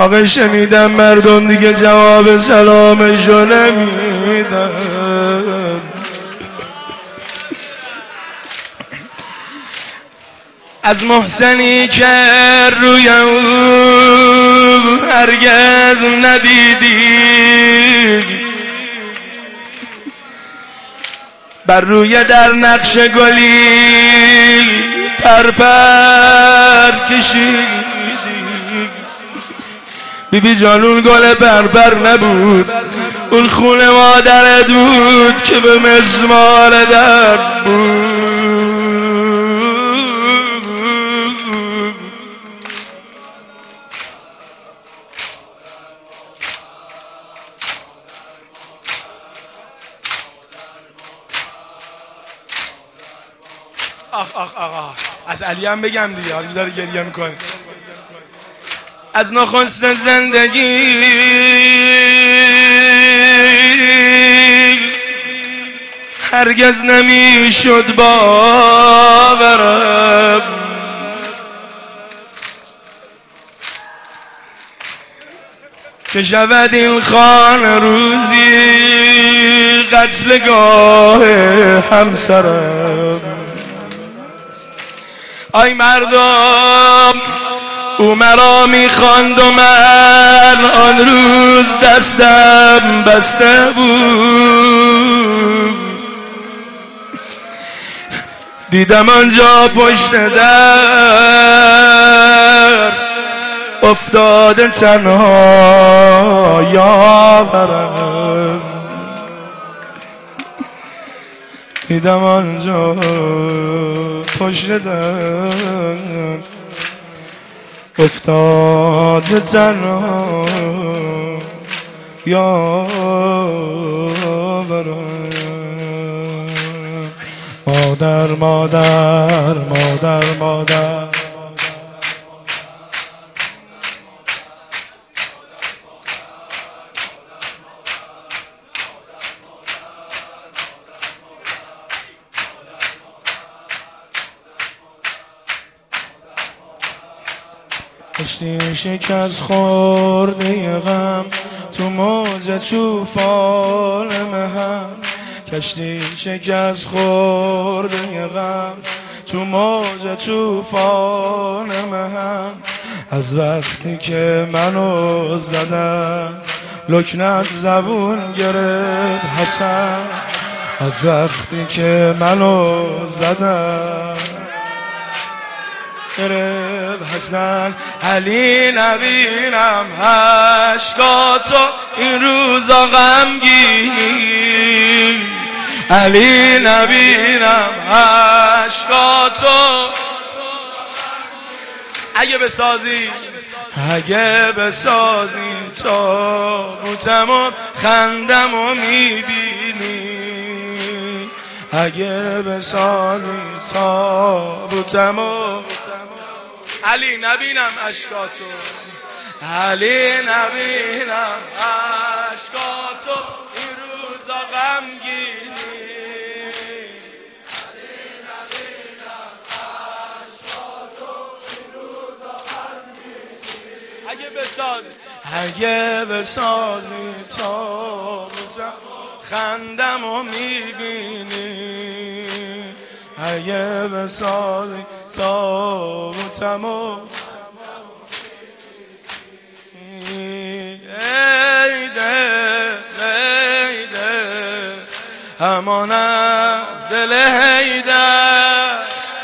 آقا شنیدم مردم دیگه جواب سلامشو نمیدن. از محسنی که روی او هرگز ندیدی، بر روی در نقش گلی پرپر کشیدی. بیبی جان اون گل پرپر نبود، اون خون مادرت بود که به مسمار درد بود. آخ از علی هم بگم دیگه، حالی داره گریه میکنه. از نخست زندگی هرگز نمیشد باورم که شود این خانه روزی قتلگاه همسرم. آی مردم او مرا میخواند و من آن روز دستم بسته بود. دیدم آنجا پشت در افتاده تنها یاورم. دیدم آنجا پشت در افتاده تنها یاورم. مادر مادر مادر مادر کشتی شکست خورده غم تو موج طوفان مهم. کشتی شکست خورده غم تو موج طوفان مهم. از وقتی که منو زدن لکنت زبون گرفت حسن. از وقتی که منو زدن گرفت حسن. علی نبینم اشکاتو این روزا غمگینی. علی نبینم اشکاتو اگه بسازی تابوتمو خندمو میبینی. اگه بسازی تابوتمو علی نبینم اشکاتو. علی نبینم اشکاتو این روزا غمگینی. علی نبینم اشکاتو این روزا غمگینی. اگه بسازی تابوتم خندمو میبینی. اگه بسازی تابوتمو همان از دل حیدر.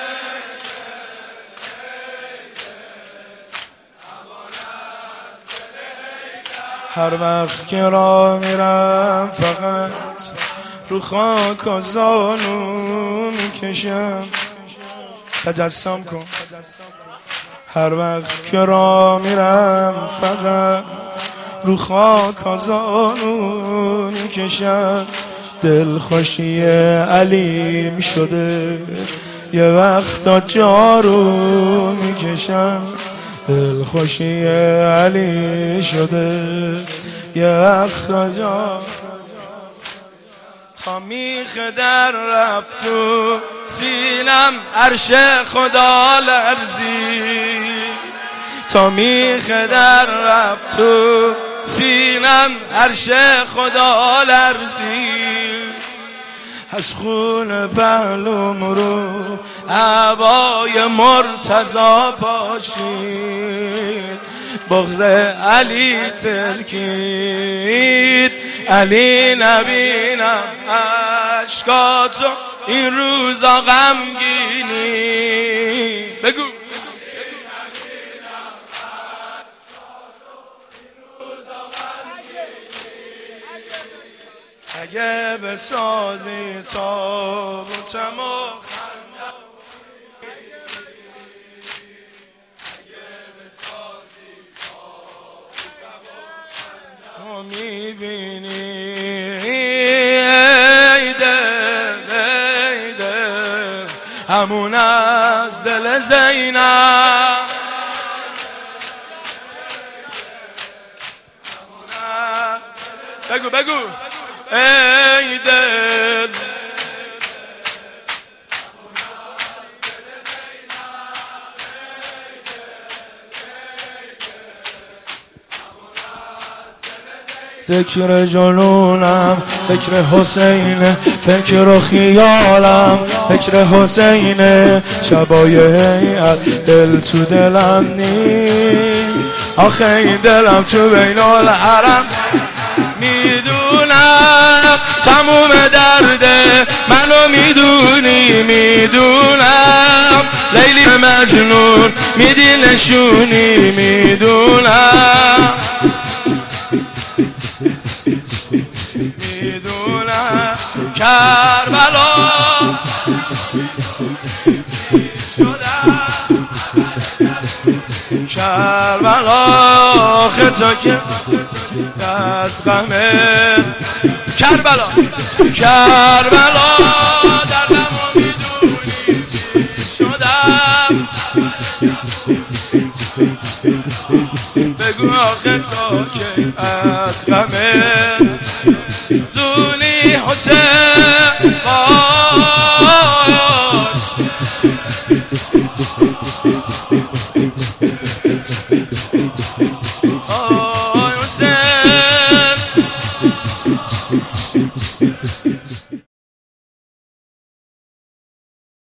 هر وقت که راه میرم فقط رو خاک و زانو میکشم. تجسم کن. هر وقت که راه میرم فقط رو خاک و زانو میکشم. دلخوشی علیم شده یه وقتا جارو میکشم. دلخوشی علی شده یه وقتا جارو. تا میخ در رفت تو سینم عرش خدا لرزید. تا میخ در رفت تو سینم، عرش خدا لرزید، از خون پهلوم رو عبای مرتضی پاشید، بغض علی ترکید، علی نبینم اشکاتو این روزا غمگینی. بگو اگه بسازی تابوتمو میبینی ای دل همون از دل زینب، بگو بگو ای دل ذکر جنونم، فکر حسین، فکر و خیالم، فکر حسین، شبای هیئت دل تو دلم نیست، آخه این دلم تو بین الحرم. میدونم تموم درده منو میدونی، میدونم لیلی مجنون میدی نشونی، میدونم میدونم کربلا شدم، کربلا خطا که دست غمه، کربلا کربلا دردمو میدونی شدم، بگو آخه تا که از غمه زونی حسین باش.